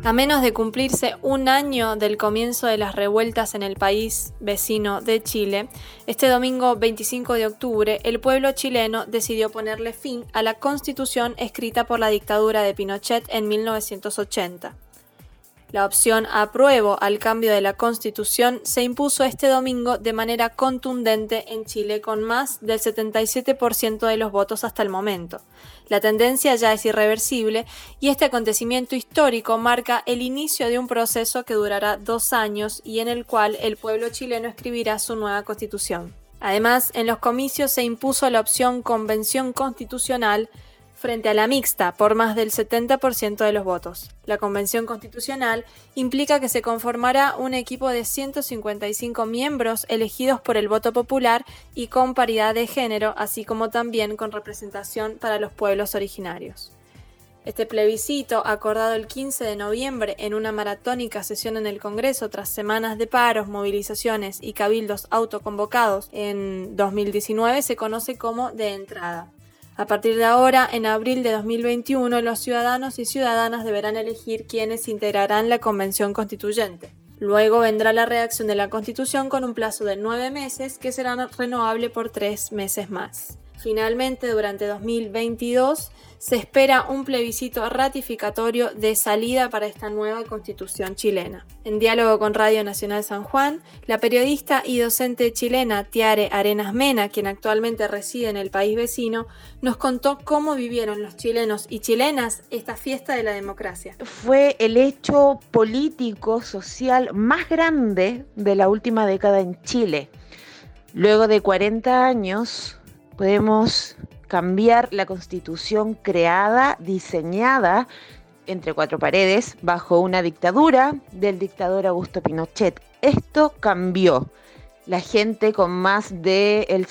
A menos de cumplirse un año del comienzo de las revueltas en el país vecino de Chile, este domingo 25 de octubre, el pueblo chileno decidió ponerle fin a la Constitución escrita por la dictadura de Pinochet en 1980. La opción apruebo al cambio de la Constitución se impuso este domingo de manera contundente en Chile con más del 77% de los votos hasta el momento. La tendencia ya es irreversible y este acontecimiento histórico marca el inicio de un proceso que durará 2 años y en el cual el pueblo chileno escribirá su nueva Constitución. Además, en los comicios se impuso la opción Convención Constitucional frente a la mixta por más del 70% de los votos. La Convención Constitucional implica que se conformará un equipo de 155 miembros elegidos por el voto popular y con paridad de género, así como también con representación para los pueblos originarios. Este plebiscito, acordado el 15 de noviembre en una maratónica sesión en el Congreso tras semanas de paros, movilizaciones y cabildos autoconvocados en 2019, se conoce como de entrada. A partir de ahora, en abril de 2021, los ciudadanos y ciudadanas deberán elegir quiénes integrarán la Convención Constituyente. Luego vendrá la redacción de la Constitución con un plazo de 9 meses que será renovable por 3 meses más. Finalmente, durante 2022, se espera un plebiscito ratificatorio de salida para esta nueva Constitución chilena. En diálogo con Radio Nacional San Juan, la periodista y docente chilena Tiare Arenas Mena, quien actualmente reside en el país vecino, nos contó cómo vivieron los chilenos y chilenas esta fiesta de la democracia. Fue el hecho político, social más grande de la última década en Chile. Luego de 40 años, podemos cambiar la Constitución creada, diseñada entre 4 paredes bajo una dictadura del dictador Augusto Pinochet. Esto cambió. La gente con más del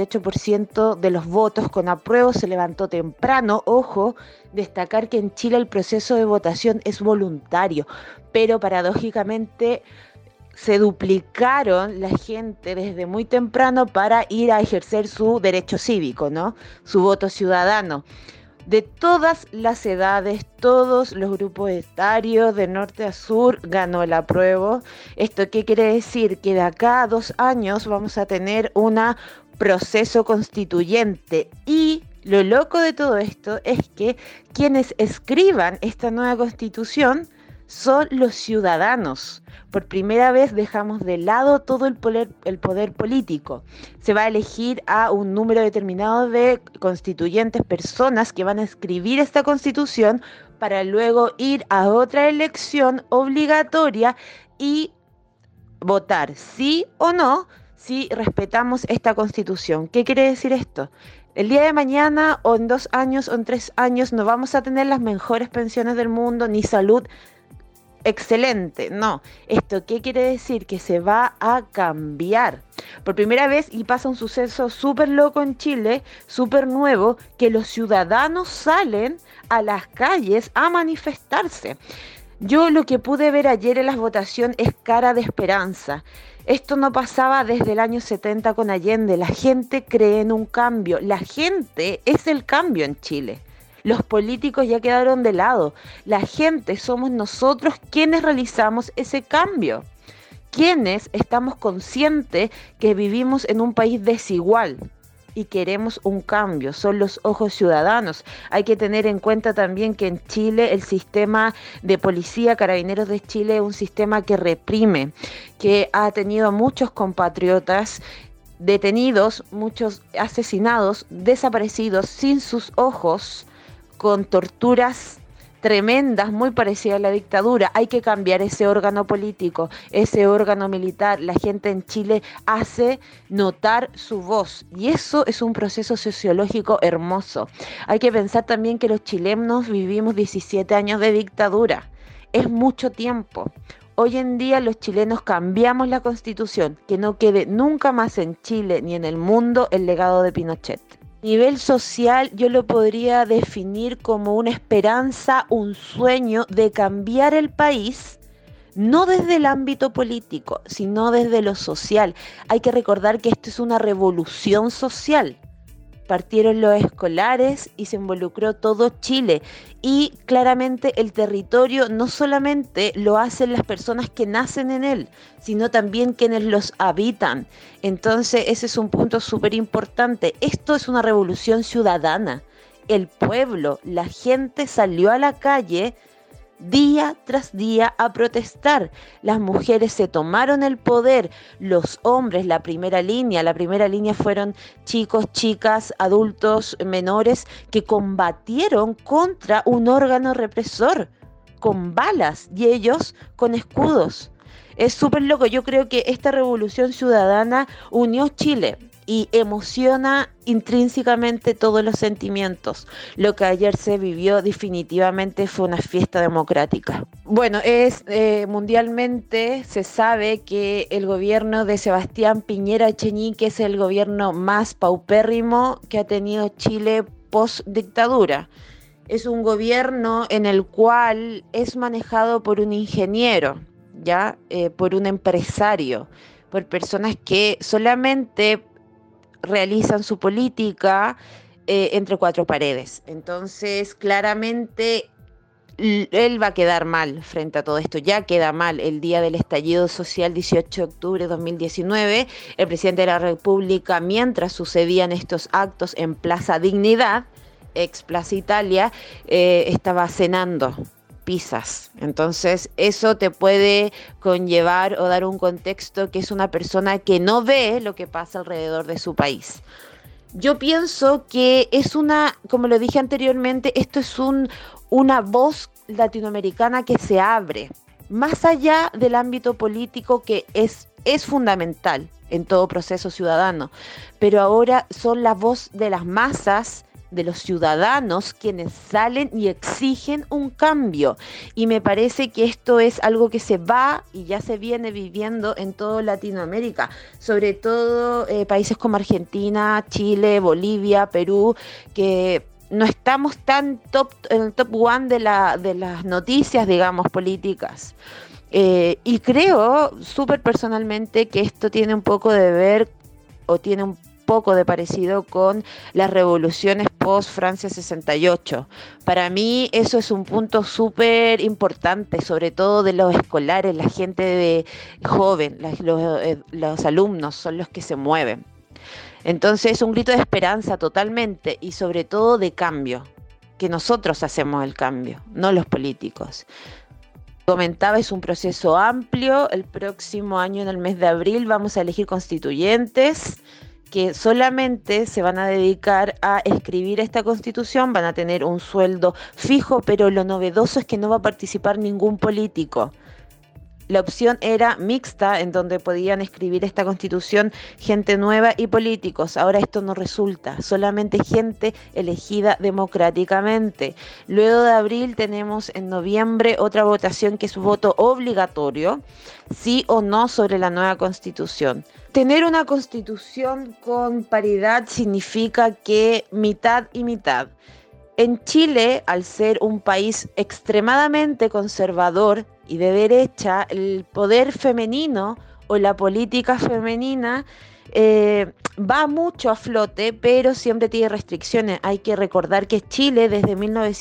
78% de los votos con apruebo se levantó temprano. Ojo, destacar que en Chile el proceso de votación es voluntario, pero paradójicamente se duplicaron la gente desde muy temprano para ir a ejercer su derecho cívico, ¿no? Su voto ciudadano. De todas las edades, todos los grupos etarios, de norte a sur, ganó el apruebo. ¿Esto qué quiere decir? Que de acá a 2 años vamos a tener un proceso constituyente. Y lo loco de todo esto es que quienes escriban esta nueva constitución son los ciudadanos. Por primera vez dejamos de lado todo el poder político. Se va a elegir a un número determinado de constituyentes, personas que van a escribir esta constitución para luego ir a otra elección obligatoria y votar sí o no si respetamos esta constitución. ¿Qué quiere decir esto? El día de mañana o en 2 años o en 3 años no vamos a tener las mejores pensiones del mundo ni salud excelente, no. ¿Esto qué quiere decir? Que se va a cambiar. Por primera vez, y pasa un suceso súper loco en Chile, súper nuevo, que los ciudadanos salen a las calles a manifestarse. Yo lo que pude ver ayer en las votaciones es cara de esperanza. Esto no pasaba desde el año 70 con Allende. La gente cree en un cambio. La gente es el cambio en Chile. Los políticos ya quedaron de lado. La gente somos nosotros quienes realizamos ese cambio. Quienes estamos conscientes que vivimos en un país desigual y queremos un cambio. Son los ojos ciudadanos. Hay que tener en cuenta también que en Chile el sistema de policía, Carabineros de Chile, es un sistema que reprime, que ha tenido a muchos compatriotas detenidos, muchos asesinados, desaparecidos, sin sus ojos, con torturas tremendas, muy parecidas a la dictadura. Hay que cambiar ese órgano político, ese órgano militar. La gente en Chile hace notar su voz y eso es un proceso sociológico hermoso. Hay que pensar también que los chilenos vivimos 17 años de dictadura. Es mucho tiempo. Hoy en día los chilenos cambiamos la Constitución, que no quede nunca más en Chile ni en el mundo el legado de Pinochet. A nivel social yo lo podría definir como una esperanza, un sueño de cambiar el país, no desde el ámbito político, sino desde lo social. Hay que recordar que esto es una revolución social. partieron los escolares y se involucró todo Chile. Y claramente el territorio no solamente lo hacen las personas que nacen en él, sino también quienes los habitan. Entonces ese es un punto súper importante. Esto es una revolución ciudadana. El pueblo, la gente salió a la calle día tras día a protestar. Las mujeres se tomaron el poder, los hombres, la primera línea fueron chicos, chicas, adultos, menores que combatieron contra un órgano represor con balas y ellos con escudos. Es súper loco. Yo creo que esta revolución ciudadana unió Chile y emociona intrínsecamente todos los sentimientos. Lo que ayer se vivió definitivamente fue una fiesta democrática. Bueno, mundialmente se sabe que el gobierno de Sebastián Piñera Echenique es el gobierno más paupérrimo que ha tenido Chile post dictadura. Es un gobierno en el cual es manejado por un ingeniero, por un empresario, por personas que solamente realizan su política entre cuatro paredes. Entonces, claramente, él va a quedar mal frente a todo esto. Ya queda mal. El día del estallido social, 18 de octubre de 2019, el presidente de la República, mientras sucedían estos actos en Plaza Dignidad, ex Plaza Italia, estaba cenando pizzas. Entonces eso te puede conllevar o dar un contexto que es una persona que no ve lo que pasa alrededor de su país. Yo pienso que es como lo dije anteriormente, esto es una voz latinoamericana que se abre más allá del ámbito político, que es fundamental en todo proceso ciudadano, pero ahora son la voz de las masas, de los ciudadanos, quienes salen y exigen un cambio. Y me parece que esto es algo que se va y ya se viene viviendo en toda Latinoamérica, sobre todo países como Argentina, Chile, Bolivia, Perú, que no estamos tan en el top one de las noticias, digamos, políticas. Y creo súper personalmente que esto tiene un poco de ver, o tiene un poco de parecido con las revoluciones post Francia 68. Para mí eso es un punto súper importante, sobre todo de los escolares, la gente joven, los alumnos son los que se mueven. Entonces es un grito de esperanza totalmente y sobre todo de cambio, que nosotros hacemos el cambio, no los políticos. Comentaba, es un proceso amplio. El próximo año, en el mes de abril, vamos a elegir constituyentes que solamente se van a dedicar a escribir esta constitución, van a tener un sueldo fijo, pero lo novedoso es que no va a participar ningún político. La opción era mixta, en donde podían escribir esta constitución gente nueva y políticos. Ahora esto no resulta, solamente gente elegida democráticamente. Luego de abril tenemos en noviembre otra votación que es voto obligatorio, sí o no, sobre la nueva constitución. Tener una constitución con paridad significa que mitad y mitad. En Chile, al ser un país extremadamente conservador y de derecha, el poder femenino o la política femenina va mucho a flote, pero siempre tiene restricciones. Hay que recordar que Chile, desde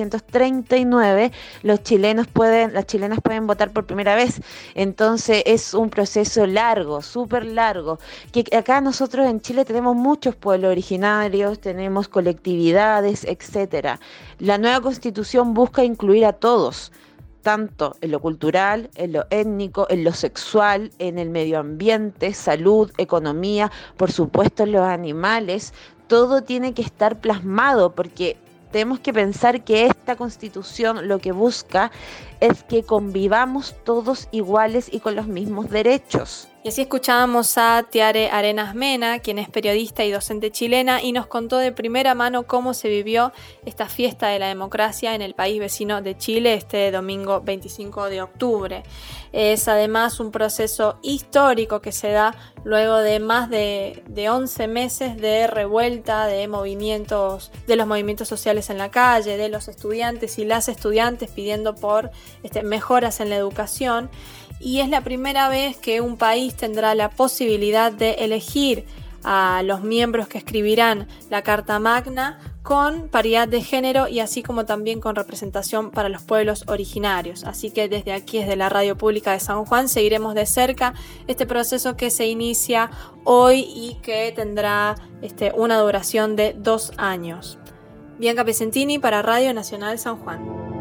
1939, las chilenas pueden votar por primera vez. Entonces es un proceso largo, súper largo, que acá nosotros en Chile tenemos muchos pueblos originarios, tenemos colectividades, etcétera. La nueva Constitución busca incluir a todos, tanto en lo cultural, en lo étnico, en lo sexual, en el medio ambiente, salud, economía, por supuesto en los animales. Todo tiene que estar plasmado, porque tenemos que pensar que esta Constitución lo que busca es que convivamos todos iguales y con los mismos derechos. Y así escuchábamos a Tiare Arenas Mena, quien es periodista y docente chilena, y nos contó de primera mano cómo se vivió esta fiesta de la democracia en el país vecino de Chile este domingo 25 de octubre. Es además un proceso histórico que se da luego de más de 11 meses de revuelta, de los movimientos sociales en la calle, de los estudiantes y las estudiantes pidiendo por mejoras en la educación. Y es la primera vez que un país tendrá la posibilidad de elegir a los miembros que escribirán la Carta Magna con paridad de género y así como también con representación para los pueblos originarios. Así que desde aquí, desde la Radio Pública de San Juan, seguiremos de cerca este proceso que se inicia hoy y que tendrá una duración de 2 años. Bianca Piacentini para Radio Nacional San Juan.